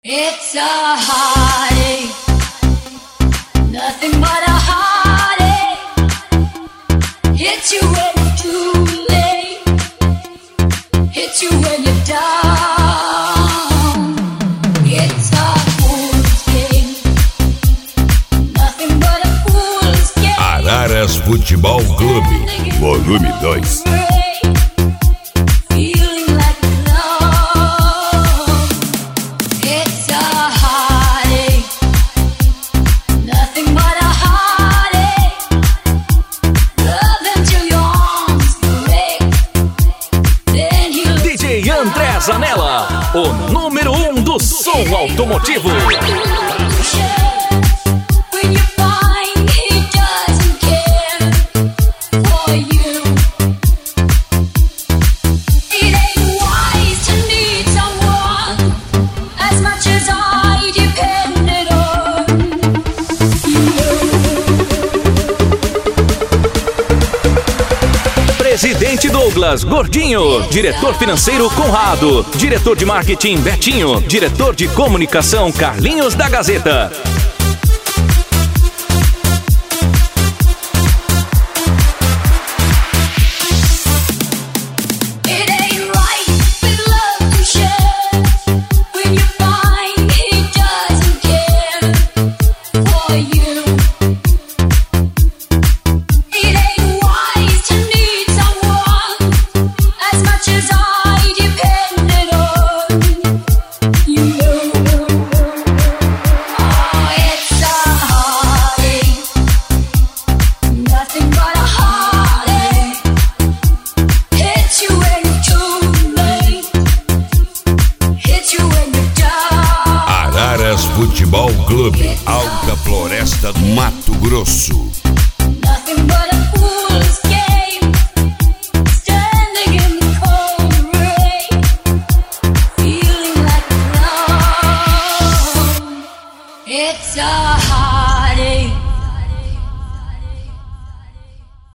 It's a heartache, nothing but a heartache. Hits you when it's too late, hits you when you're down. It's a fool's game, nothing but a fool's game. Araras Futebol Clube, volume 2. André Zanella, o número 1 do som automotivo. Presidente Douglas Gordinho, diretor financeiro Conrado, diretor de marketing Betinho, diretor de comunicação Carlinhos da Gazeta. Futebol Clube, Alta Floresta, Mato Grosso. It's a